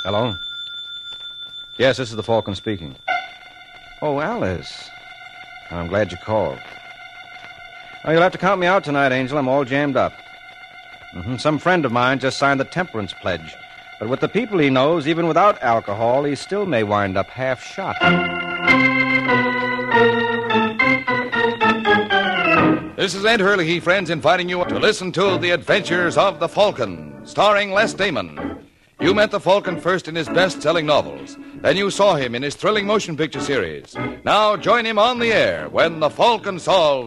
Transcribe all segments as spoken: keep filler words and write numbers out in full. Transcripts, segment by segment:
Hello? Yes, this is the Falcon speaking. Oh, Alice. I'm glad you called. Oh, you'll have to count me out tonight, Angel. I'm all jammed up. Mm-hmm. Some friend of mine just signed the temperance pledge. But with the people he knows, even without alcohol, he still may wind up half shot. This is Ed Hurley, friends, inviting you to listen to The Adventures of the Falcon, starring Les Damon. You met the Falcon first in his best-selling novels. Then you saw him in his thrilling motion picture series. Now join him on the air when the Falcon solves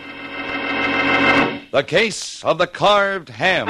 The Case of the Carved Ham.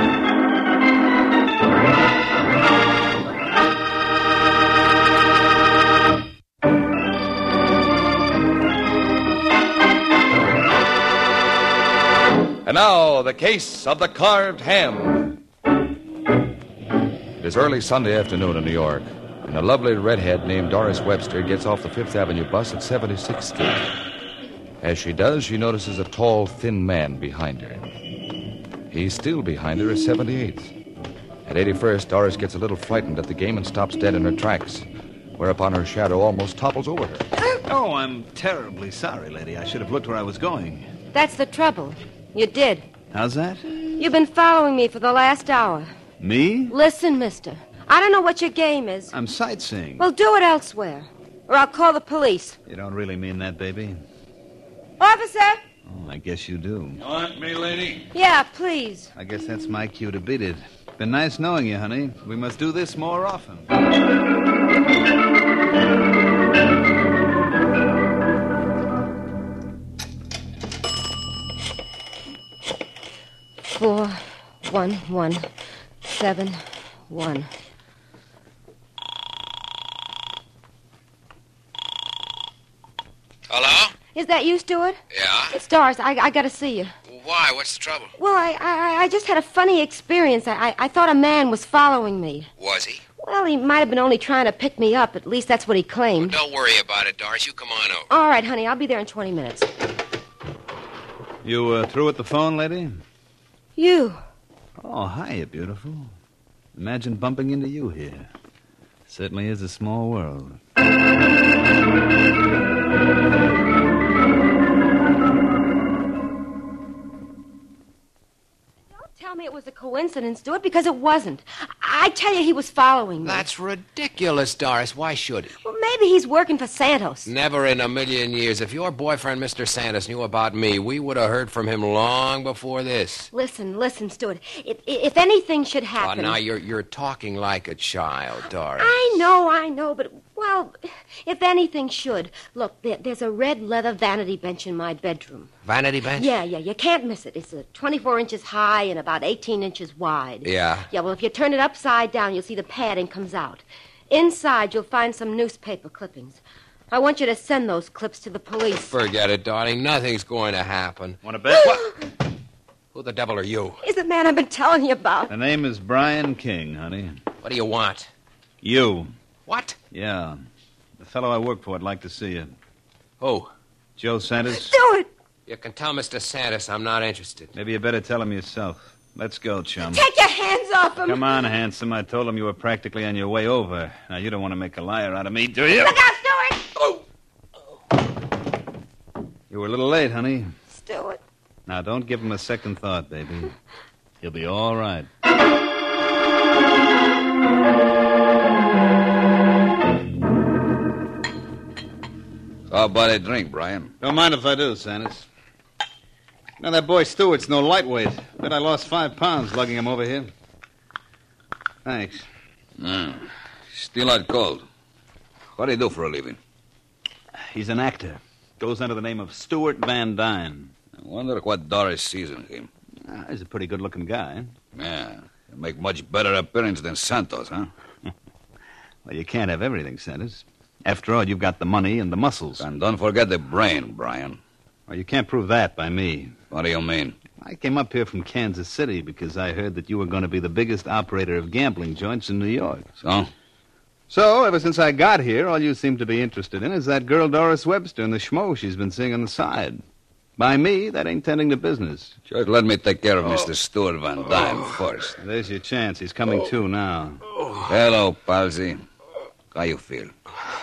And now, The Case of the Carved Ham. It is early Sunday afternoon in New York, and a lovely redhead named Doris Webster gets off the Fifth Avenue bus at seventy-sixth Street. As she does, she notices a tall, thin man behind her. He's still behind her at seventy-eighth. At eighty-first, Doris gets a little frightened at the game and stops dead in her tracks, whereupon her shadow almost topples over her. Oh, I'm terribly sorry, lady. I should have looked where I was going. That's the trouble. You did. How's that? You've been following me for the last hour. Me? Listen, mister. I don't know what your game is. I'm sightseeing. Well, do it elsewhere, or I'll call the police. You don't really mean that, baby? Officer! Oh, I guess you do. You want me, lady? Yeah, please. I guess that's my cue to beat it. Been nice knowing you, honey. We must do this more often. Four, one, one, seven, one. Hello? Is that you, Stuart? Yeah? It's Doris. I, I gotta see you. Why? What's the trouble? Well, I, I, I just had a funny experience. I, I, I thought a man was following me. Was he? Well, he might have been only trying to pick me up. At least that's what he claimed. Well, don't worry about it, Doris. You come on over. All right, honey. I'll be there in twenty minutes. You uh, through with the phone, lady? You. Oh, hiya, beautiful. Imagine bumping into you here. Certainly is a small world. Tell me it was a coincidence, Stuart, because it wasn't. I tell you he was following me. That's ridiculous, Doris. Why should he? Well, maybe he's working for Santos. Never in a million years. If your boyfriend, Mister Santos, knew about me, we would have heard from him long before this. Listen, listen, Stuart. If, if anything should Oh, happen... now you're you're talking like a child, Doris. I know, I know, but, well, if anything should. Look, there, there's a red leather vanity bench in my bedroom. Vanity bench? Yeah, yeah, you can't miss it. It's uh, twenty-four inches high and about eighteen inches wide. Yeah? Yeah, well, if you turn it upside down, you'll see the padding comes out. Inside, you'll find some newspaper clippings. I want you to send those clips to the police. Forget it, darling. Nothing's going to happen. Want to bet? What? Who the devil are you? He's the man I've been telling you about. The name is Brian King, honey. What do you want? You. What? Yeah. The fellow I work for would like to see you. Who? Joe Santos. Do it! You can tell Mister Santos I'm not interested. Maybe you better tell him yourself. Let's go, chum. Take your hands off him! Come on, handsome. I told him you were practically on your way over. Now, you don't want to make a liar out of me, do you? Look out, Stuart! Oh! You were a little late, honey. Stuart. Now, don't give him a second thought, baby. He'll be all right. How about a drink, Brian? Don't mind if I do, Santos. Now, that boy Stewart's no lightweight. Bet I lost five pounds lugging him over here. Thanks. Mm. Still out cold. What do you do for a living? He's an actor. Goes under the name of Stuart Van Dyne. I wonder what Doris sees in him. Ah, he's a pretty good-looking guy. Yeah, he'll make much better appearance than Santos, huh? Well, you can't have everything, Santos. After all, you've got the money and the muscles. And don't forget the brain, Brian. Well, you can't prove that by me. What do you mean? I came up here from Kansas City because I heard that you were going to be the biggest operator of gambling joints in New York. So? So, ever since I got here, all you seem to be interested in is that girl Doris Webster and the schmo she's been seeing on the side. By me, that ain't tending to business. Just let me take care of oh. Mister Stuart Van Dyne oh. first. There's your chance. He's coming oh. to now. Oh. Oh. Hello, Palsy. How you feel?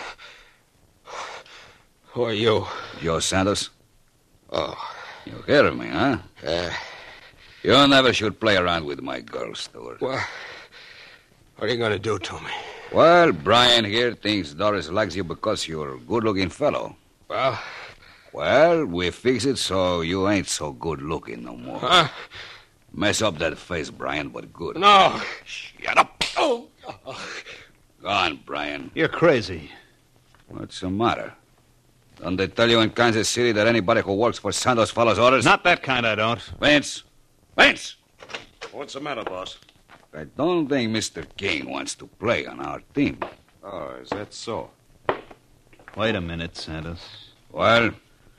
Who are you? Joe Santos? Oh. You hear me, huh? Uh, You never should play around with my girl, Stewart. well, what are you going to do to me? Well, Brian here thinks Doris likes you because you're a good-looking fellow. Well, Well, we fix it so you ain't so good-looking no more. huh? Mess up that face, Brian, but good. No. Shut up. Oh. Go on, Brian. You're crazy. What's the matter? Don't they tell you in Kansas City that anybody who works for Santos follows orders? Not that kind, I don't. Vince! Vince! What's the matter, boss? I don't think Mister King wants to play on our team. Oh, is that so? Wait a minute, Santos. Well,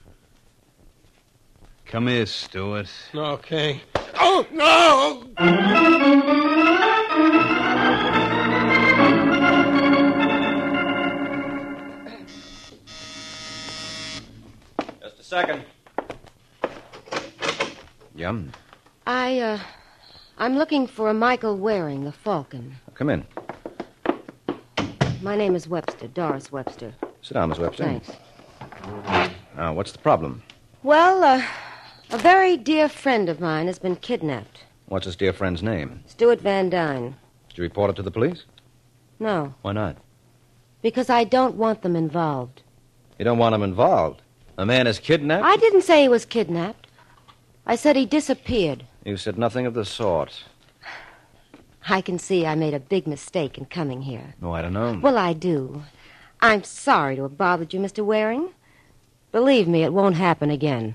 Come here, Stewart. Okay. Oh, no! Just a second. Yum. I, uh, I'm looking for a Michael Waring, the Falcon. Come in. My name is Webster, Doris Webster. Sit down, Miss Webster. Thanks. Now, what's the problem? Well, uh, a very dear friend of mine has been kidnapped. What's his dear friend's name? Stuart Van Dyne. Did you report it to the police? No, Why not? because I don't want them involved. You don't want him involved. A man is kidnapped? I didn't say he was kidnapped. I said he disappeared. You said nothing of the sort. I can see I made a big mistake in coming here. No, I don't know. Well, I do. I'm sorry to have bothered you, Mister Waring. Believe me, it won't happen again.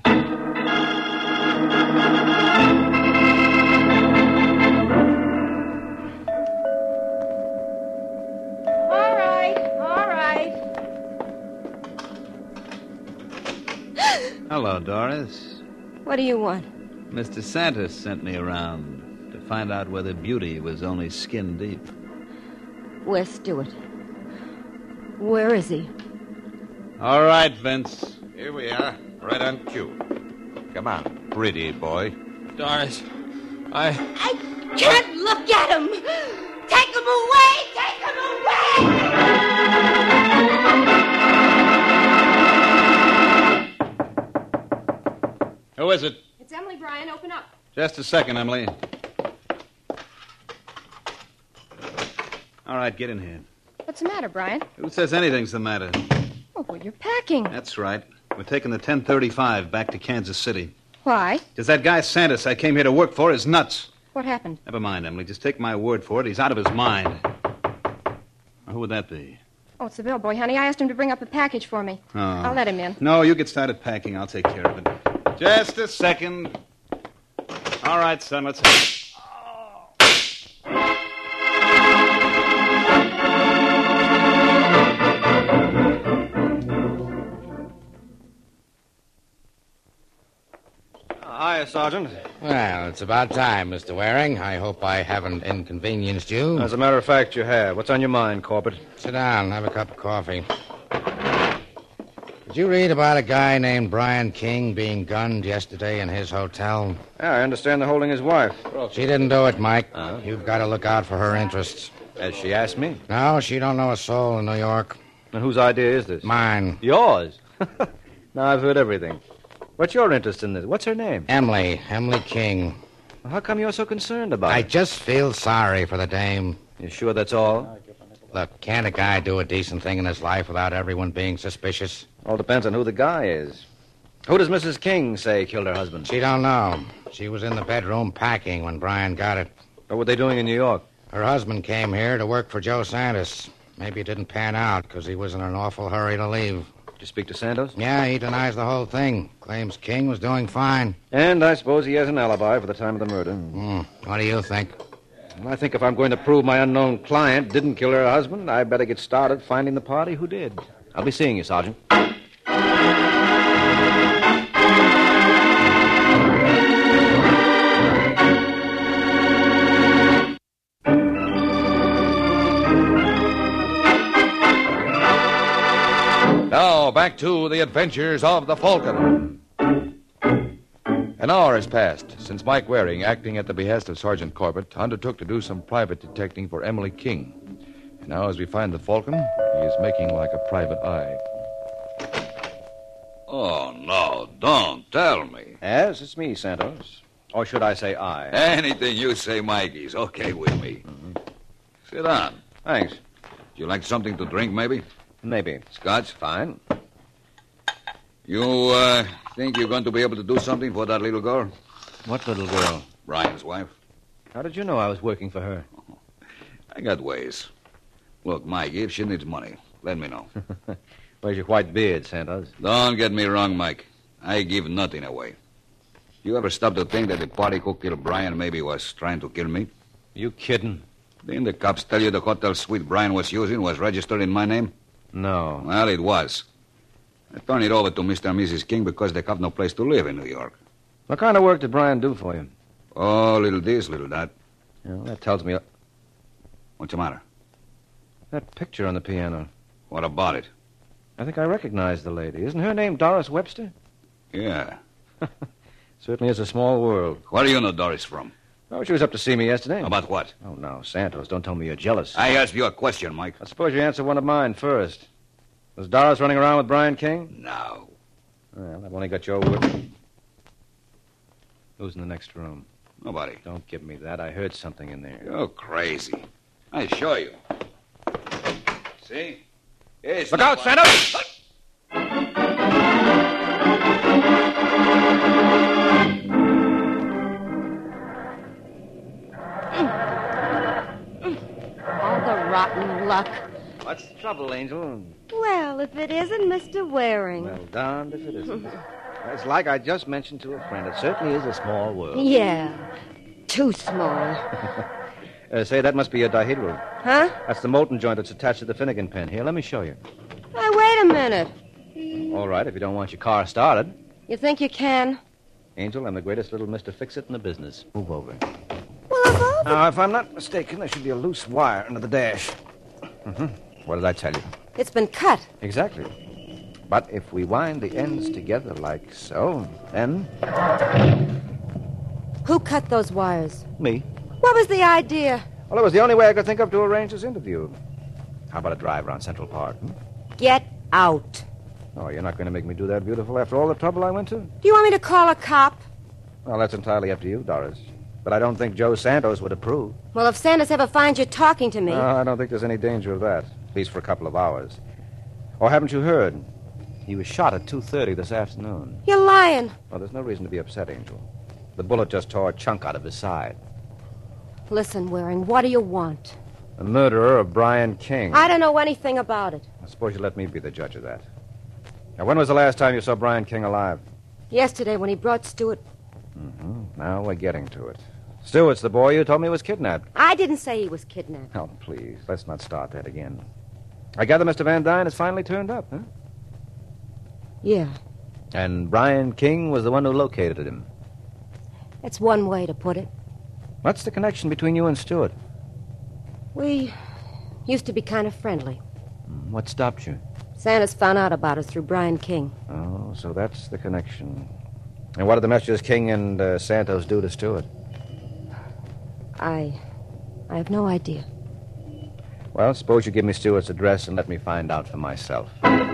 All right, all right. Hello, Doris. What do you want? Mister Santos sent me around to find out whether beauty was only skin deep. Where's Stuart? Where is he? All right, Vince. Here we are, right on cue. Come on, pretty boy. Doris, I... I can't look at him! Take him away! Take him away! Who is it? It's Emily Bryan. Open up. Just a second, Emily. All right, get in here. What's the matter, Brian? Who says anything's the matter? Oh, well, you're packing. That's right. We're taking the ten thirty-five back to Kansas City. Why? Because that guy Santos I came here to work for is nuts. What happened? Never mind, Emily. Just take my word for it. He's out of his mind. Who would that be? Oh, it's the bellboy, honey. I asked him to bring up a package for me. Oh. I'll let him in. No, you get started packing. I'll take care of it. Just a second. All right, son, let's have it. Hiya, Sergeant. Well, it's about time, Mister Waring. I hope I haven't inconvenienced you. As a matter of fact, you have. What's on your mind, Corbett? Sit down, have a cup of coffee. Did you read about a guy named Brian King being gunned yesterday in his hotel? Yeah, I understand they're holding his wife. She didn't do it, Mike. Uh-huh. You've got to look out for her interests. As she asked me. No, she don't know a soul in New York. And whose idea is this? Mine. Yours. Now, I've heard everything. What's your interest in this? What's her name? Emily. Emily King. Well, how come you're so concerned about I it? just feel sorry for the dame. You sure that's all? Look, can't a guy do a decent thing in his life without everyone being suspicious? All depends on who the guy is. Who does Missus King say killed her husband? She don't know. She was in the bedroom packing when Brian got it. What were they doing in New York? Her husband came here to work for Joe Santos. Maybe it didn't pan out because he was in an awful hurry to leave. Did you speak to Santos? Yeah, he denies the whole thing. Claims King was doing fine. And I suppose he has an alibi for the time of the murder. Hmm. What do you think? Well, I think if I'm going to prove my unknown client didn't kill her husband, I better get started finding the party who did. I'll be seeing you, Sergeant. Now, back to the adventures of the Falcon. An hour has passed since Mike Waring, acting at the behest of Sergeant Corbett, undertook to do some private detecting for Emily King. Now, as we find the Falcon, he is making like a private eye. Oh, no, don't tell me. Yes, it's me, Santos. Or should I say I? Anything you say, Mikey's okay with me. Mm-hmm. Sit down. Thanks. Would you like something to drink, maybe? Maybe. Scotch? Fine. You, uh, think you're going to be able to do something for that little girl? What little girl? Brian's wife. How did you know I was working for her? I got ways. Look, Mikey, if she needs money, let me know. Where's your white beard, Santos? Don't get me wrong, Mike. I give nothing away. You ever stop to think that the party who killed Brian maybe was trying to kill me? You kidding? Didn't the cops tell you the hotel suite Brian was using was registered in my name? No. Well, it was. I turned it over to Mister and Missus King because they have no place to live in New York. What kind of work did Brian do for you? Oh, little this, little that. Well, that tells me... What's the matter? That picture on the piano. What about it? I think I recognize the lady. Isn't her name Doris Webster? Yeah. Certainly is a small world. Where do you know Doris from? Oh, she was up to see me yesterday. About what? Oh, no, Santos, don't tell me you're jealous. I asked you a question, Mike. I suppose you answer one of mine first. Was Doris running around with Brian King? No. Well, I've only got your word. Who's in the next room? Nobody. Don't give me that. I heard something in there. You're crazy. I show you. See? It's Look not out, one- Santos! All the rotten luck. What's the trouble, Angel? Well, if it isn't Mister Waring. Well, darned if it isn't. It's like I just mentioned to a friend. It certainly is a small world. Yeah, too small. Uh, say, that must be a dihedral. Huh? That's the molten joint that's attached to the Finnegan pin. Here, let me show you. Hey, wait a minute. All right, if you don't want your car started. You think you can? Angel, I'm the greatest little Mister Fix-It in the business. Move over. Well, if all the... Now, if I'm not mistaken, there should be a loose wire under the dash. Mm-hmm. What did I tell you? It's been cut. Exactly. But if we wind the ends together like so, then... Who cut those wires? Me. What was the idea? Well, it was the only way I could think of to arrange this interview. How about a drive around Central Park? Hmm? Get out. Oh, you're not going to make me do that, beautiful, after all the trouble I went to? Do you want me to call a cop? Well, that's entirely up to you, Doris. But I don't think Joe Santos would approve. Well, if Santos ever finds you talking to me... No, I don't think there's any danger of that, at least for a couple of hours. Or haven't you heard? He was shot at two thirty this afternoon. You're lying. Well, there's no reason to be upset, Angel. The bullet just tore a chunk out of his side. Listen, Waring, what do you want? The murderer of Brian King. I don't know anything about it. I suppose you let me be the judge of that. Now, when was the last time you saw Brian King alive? Yesterday, when he brought Stewart... Mm-hmm. Now we're getting to it. Stewart's the boy you told me was kidnapped. I didn't say he was kidnapped. Oh, please, let's not start that again. I gather Mister Van Dyne has finally turned up, huh? Yeah, And Brian King was the one who located him. that's one way to put it. What's the connection between you and Stewart? We used to be kind of friendly. What stopped you? Santos found out about us through Brian King. Oh, so that's the connection. And what did the messengers King and uh, Santos do to Stewart? I... I have no idea. Well, suppose you give me Stewart's address and let me find out for myself.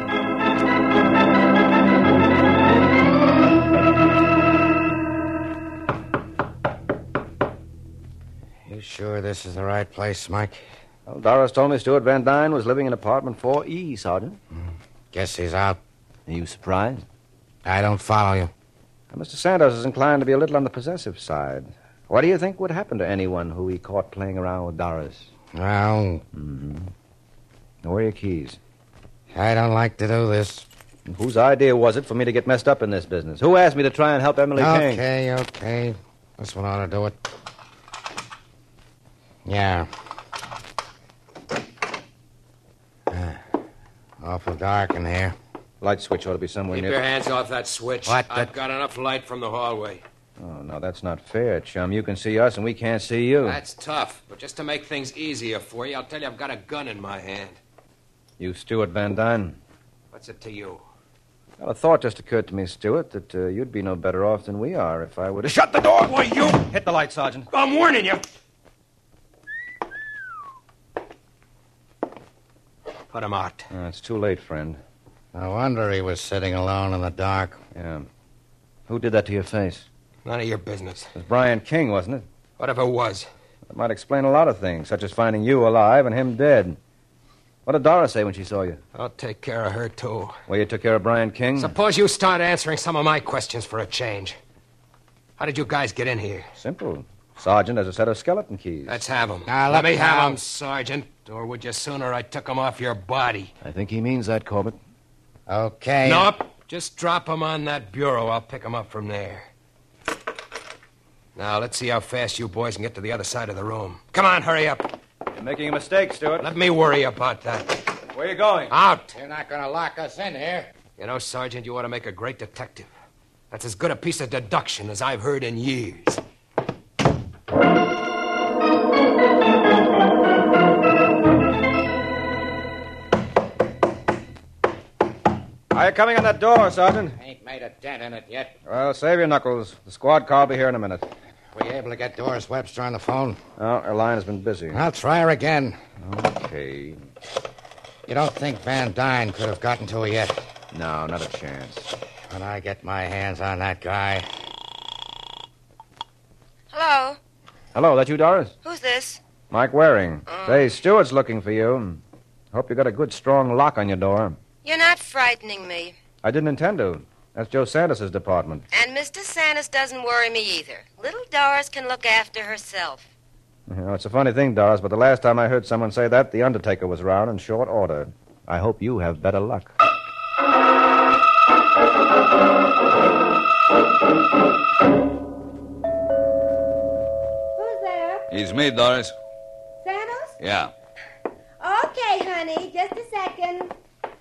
You sure this is the right place, Mike? Well, Doris told me Stewart Van Dyne was living in apartment four E, Sergeant. Guess he's out. Are you surprised? I don't follow you. Now, Mister Santos is inclined to be a little on the possessive side. What do you think would happen to anyone who he caught playing around with Doris? Well, Mm-hmm. Now, where are your keys? I don't like to do this. And whose idea was it for me to get messed up in this business? Who asked me to try and help Emily King? Okay, okay. This one ought to do it. Yeah. Ah, awful dark in here. Light switch ought to be somewhere Keep near. your Hands off that switch. What? I've That- got enough light from the hallway. Oh, no, that's not fair, chum. You can see us and we can't see you. That's tough. But just to make things easier for you, I'll tell you I've got a gun in my hand. You Stewart Van Dyne? What's it to you? Well, a thought just occurred to me, Stewart, that uh, you'd be no better off than we are if I were to shut the door. Why, you... Hit the light, Sergeant. I'm warning you. Put him out. Uh, it's too late, friend. No wonder he was sitting alone in the dark. Yeah. Who did that to your face? None of your business. It was Brian King, wasn't it? Whatever it was. That might explain a lot of things, such as finding you alive and him dead. What did Doris say when she saw you? I'll take care of her, too. Well, you took care of Brian King? Suppose you start answering some of my questions for a change. How did you guys get in here? Simple. Sergeant has a set of skeleton keys. Let's have them. Now, Let look me have now. them, Sergeant. Or would you sooner I took them off your body? I think he means that, Corbett. Okay. Nope. Just drop them on that bureau. I'll pick them up from there. Now, let's see how fast you boys can get to the other side of the room. Come on, hurry up. You're making a mistake, Stewart. Let me worry about that. Where are you going? Out. You're not going to lock us in here. You know, Sergeant, you ought to make a great detective. That's as good a piece of deduction as I've heard in years. Are you coming on that door, Sergeant? Ain't made a dent in it yet. Well, save your knuckles. The squad car will be here in a minute. Were you able to get Doris Webster on the phone? Oh, her line has been busy. I'll try her again. Okay. You don't think Van Dyne could have gotten to her yet? No, not a chance. When I get my hands on that guy. Hello? Hello, that you, Doris? Who's this? Mike Waring. Say, Stewart's looking for you. Hope you got a good, strong lock on your door. You're not frightening me. I didn't intend to. That's Joe Santos' department. And Mister Santos doesn't worry me either. Little Doris can look after herself. You know, it's a funny thing, Doris, but the last time I heard someone say that, the Undertaker was around in short order. I hope you have better luck. Who's there? It's me, Doris. Santos? Yeah. Okay, honey. Just a second.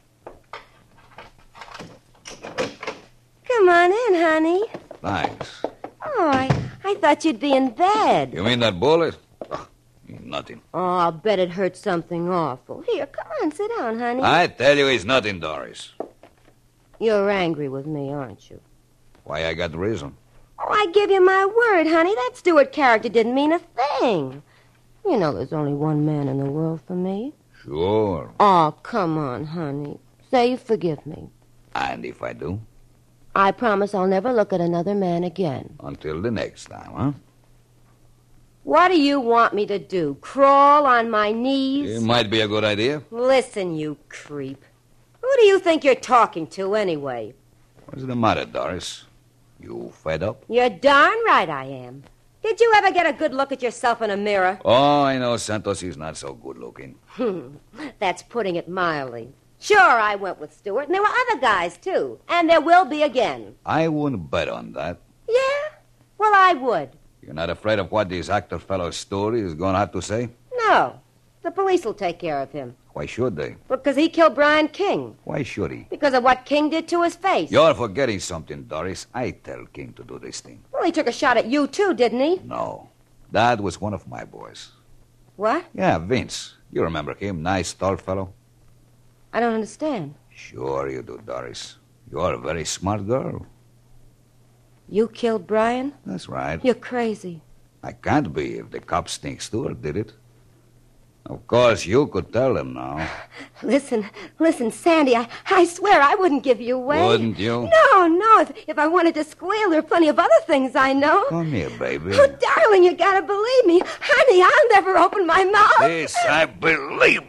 Come on in, honey. Thanks. Oh, I, I thought you'd be in bed. You mean that bullet? Oh, nothing. Oh, I'll bet it hurt something awful. Here, come on, sit down, honey. I tell you, it's nothing, Doris. You're angry with me, aren't you? Why, I got reason. Oh, I give you my word, honey. That Stewart character didn't mean a thing. You know there's only one man in the world for me. Sure. Oh, come on, honey. Say you forgive me. And if I do? I promise I'll never look at another man again. Until the next time, huh? What do you want me to do? Crawl on my knees? It might be a good idea. Listen, you creep. Who do you think you're talking to, anyway? What's the matter, Doris? You fed up? You're darn right I am. Did you ever get a good look at yourself in a mirror? Oh, I know Santos is not so good looking. Hmm, that's putting it mildly. Sure, I went with Stewart, and there were other guys, too. And there will be again. I wouldn't bet on that. Yeah? Well, I would. You're not afraid of what this actor fellow's story is going to have to say? No. The police will take care of him. Why should they? Because he killed Brian King. Why should he? Because of what King did to his face. You're forgetting something, Doris. I tell King to do this thing. Well, he took a shot at you, too, didn't he? No. That was one of my boys. What? Yeah, Vince. You remember him, nice, tall fellow? I don't understand. Sure you do, Doris. You're a very smart girl. You killed Brian? That's right. You're crazy. I can't be if the cops think Stewart did it. Of course, you could tell them now. Listen, listen, Sandy, I, I swear I wouldn't give you away. Wouldn't you? No, no. If, if I wanted to squeal, there are plenty of other things I know. Come here, baby. Oh, darling, you gotta believe me. Honey, I'll never open my mouth. This I believe.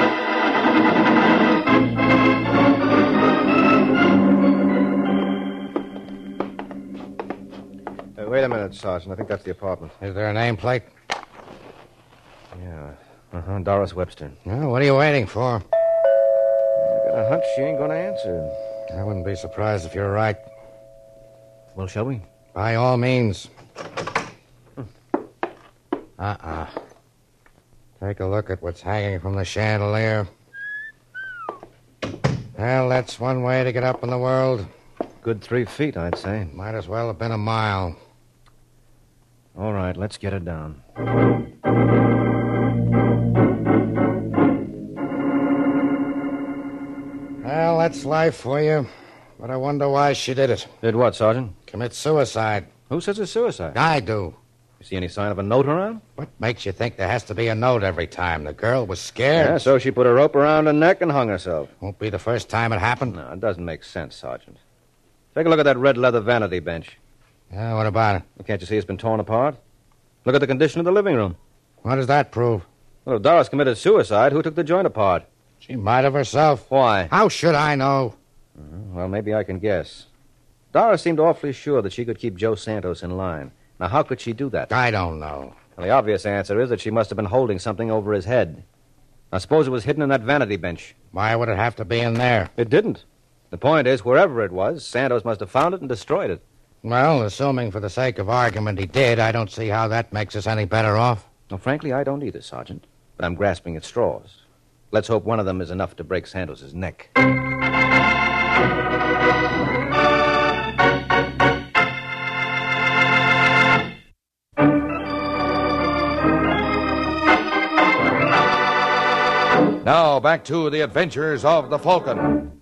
Uh, wait a minute, Sergeant. I think that's the apartment. Is there a nameplate? Yeah. Uh-huh. Doris Webster. Well, what are you waiting for? I got a hunch she ain't going to answer. I wouldn't be surprised if you're right. Well, shall we? By all means. Uh-uh. Take a look at what's hanging from the chandelier. Well, that's one way to get up in the world. Good three feet, I'd say. Might as well have been a mile. All right, let's get her down. Well, that's life for you. But I wonder why she did it. Did what, Sergeant? Commit suicide. Who says it's suicide? I do. You see any sign of a note around? What makes you think there has to be a note every time? The girl was scared. Yeah, so she put a rope around her neck and hung herself. Won't be the first time it happened. No, it doesn't make sense, Sergeant. Take a look at that red leather vanity bench. Yeah, what about it? Can't you see it's been torn apart? Look at the condition of the living room. What does that prove? Well, if Doris committed suicide, who took the joint apart? She might have herself. Why? How should I know? Uh, well, maybe I can guess. Doris seemed awfully sure that she could keep Joe Santos in line. Now, how could she do that? I don't know. Well, the obvious answer is that she must have been holding something over his head. Now, suppose it was hidden in that vanity bench. Why would it have to be in there? It didn't. The point is, wherever it was, Santos must have found it and destroyed it. Well, assuming for the sake of argument he did, I don't see how that makes us any better off. Well, frankly, I don't either, Sergeant. But I'm grasping at straws. Let's hope one of them is enough to break Santos's neck. Now, back to the adventures of the Falcon.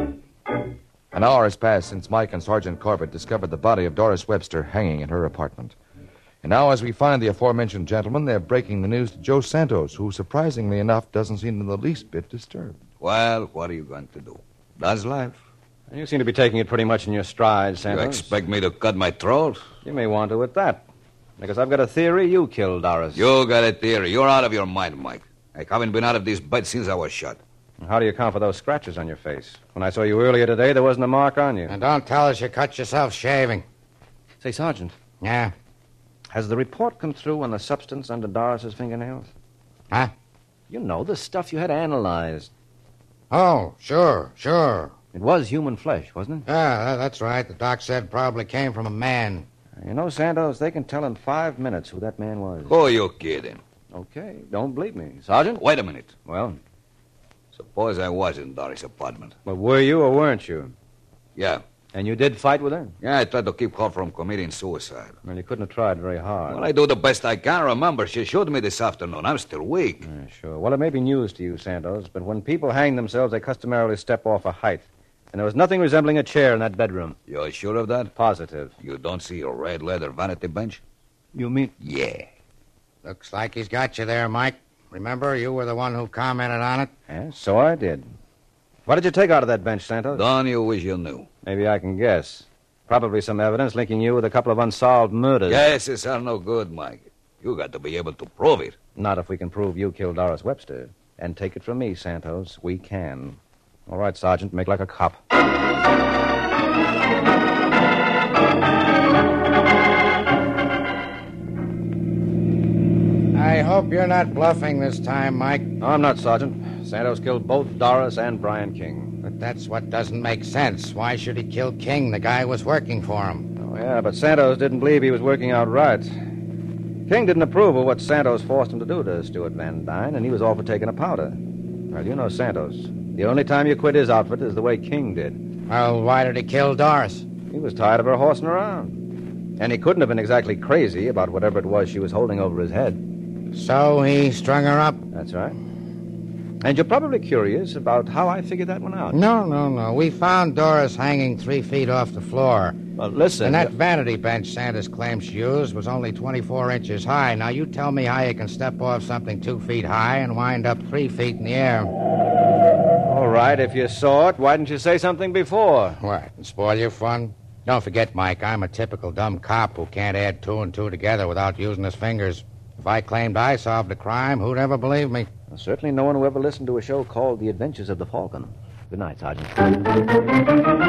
An hour has passed since Mike and Sergeant Corbett discovered the body of Doris Webster hanging in her apartment. And now, as we find the aforementioned gentleman, they're breaking the news to Joe Santos, who, surprisingly enough, doesn't seem in the least bit disturbed. Well, what are you going to do? That's life. You seem to be taking it pretty much in your stride, Santos. You expect me to cut my throat? You may want to at that. Because I've got a theory you killed Doris. You got a theory. You're out of your mind, Mike. I haven't been out of this bed since I was shot. How do you account for those scratches on your face? When I saw you earlier today, there wasn't a mark on you. And don't tell us you cut yourself shaving. Say, Sergeant. Yeah? Has the report come through on the substance under Doris's fingernails? Huh? You know, the stuff you had analyzed. Oh, sure, sure. It was human flesh, wasn't it? Yeah, that's right. The doc said probably came from a man. You know, Santos, they can tell in five minutes who that man was. Who are you kidding? Okay, don't bleep me. Sergeant? Wait a minute. Well? Suppose I was in Doris' apartment. But were you or weren't you? Yeah. And you did fight with her? Yeah, I tried to keep her from committing suicide. Well, you couldn't have tried very hard. Well, I do the best I can. Remember, she shot me this afternoon. I'm still weak. Yeah, sure. Well, it may be news to you, Santos, but when people hang themselves, they customarily step off a height. And there was nothing resembling a chair in that bedroom. You're sure of that? Positive. You don't see a red leather vanity bench? You mean? Yeah. Looks like he's got you there, Mike. Remember, you were the one who commented on it? Yeah, so I did. What did you take out of that bench, Santos? Don't you wish you knew? Maybe I can guess. Probably some evidence linking you with a couple of unsolved murders. Guesses are no good, Mike. You got to be able to prove it. Not if we can prove you killed Doris Webster. And take it from me, Santos, we can. All right, Sergeant, make like a cop. I hope you're not bluffing this time, Mike. No, I'm not, Sergeant. Santos killed both Doris and Brian King. But that's what doesn't make sense. Why should he kill King? The guy was working for him. Oh, yeah, but Santos didn't believe he was working out right. King didn't approve of what Santos forced him to do to Stuart Van Dyne, and he was all for taking a powder. Well, you know Santos. The only time you quit his outfit is the way King did. Well, why did he kill Doris? He was tired of her horsing around. And he couldn't have been exactly crazy about whatever it was she was holding over his head. So he strung her up? That's right. And you're probably curious about how I figured that one out. No, no, no. We found Doris hanging three feet off the floor. Well, listen. And that vanity bench Santos claims she used was only twenty-four inches high. Now, you tell me how you can step off something two feet high and wind up three feet in the air. All right, if you saw it, why didn't you say something before? What, spoil your fun? Don't forget, Mike, I'm a typical dumb cop who can't add two and two together without using his fingers. If I claimed I solved a crime, who'd ever believe me? Well, certainly no one who ever listened to a show called The Adventures of the Falcon. Good night, Sergeant.